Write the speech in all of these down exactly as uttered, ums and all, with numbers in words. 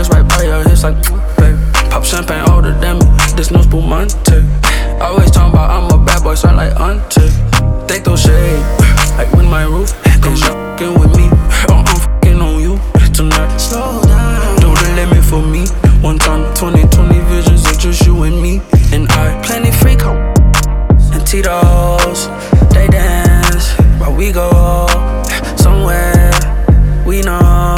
eyes right by your hips like, babe. Pop champagne older than me, this no spumante. Always talking about I'm a bad boy, sound like auntie. They throw shade, like when my roof comes fucking with me. Oh, I'm fucking on you tonight. Slow down, do the limit for me. One time, twenty twenty visions of just you and me. And I, plenty freak and Tito's. They dance while we go somewhere we know.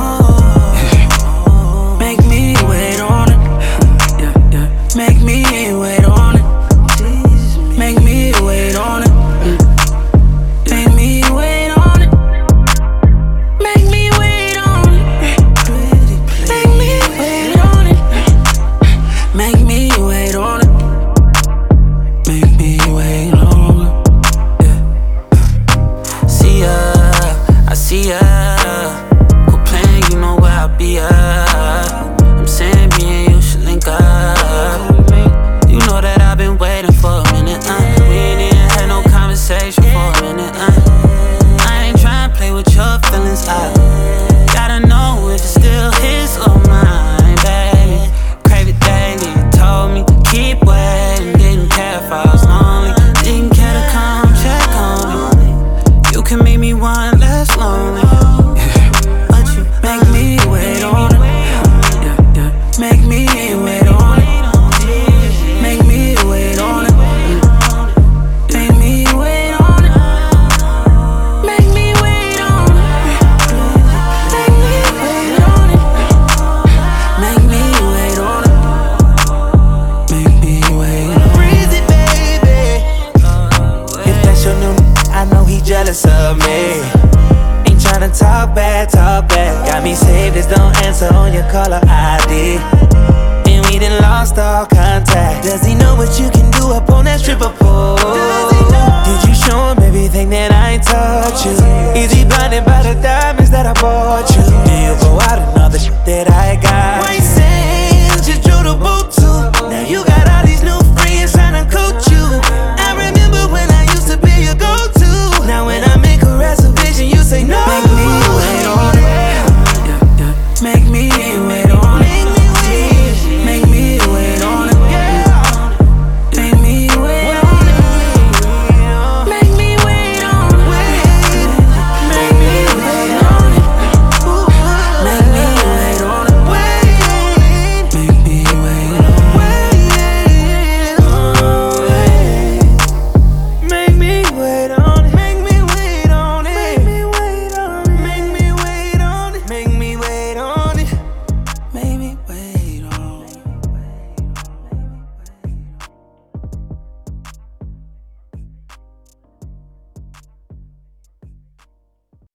Make me wait on it. Yeah, yeah. Make me wait on it. Make me wait on it. Make me wait on it. Make me wait on it. Make me wait on it. Make me wait on it. Make me wait on it. Yeah. See ya, I see ya. Quit playing, you know where I be at. I'm saying me and you should link up. You know that I've been waiting for a minute, uh. We ain't even had no conversation for a minute, uh. I ain't tryna play with your feelings, I gotta know if it's still his or mine, baby. Crave it daily, you told me, keep waiting. Didn't care if I was lonely, didn't care to come check on me. You can make me one less lonely, but you make me wait on it. Yeah, yeah. Make me wait on it. Make me wait on it. Make me wait on it. Make me wait on it. Make me wait on it. Make me wait on it. Make me wait on it. Breezy, baby. If that's your new n- I know he jealous of me. Ain't tryna talk bad, talk bad. Got me saved as don't answer on your caller I D. And we done lost all contact. Does he know what you can do up on that stripper pole? Did you show him everything that I taught you? Is he blinded by the diamonds that I bought you? Do you go out and all the shit that I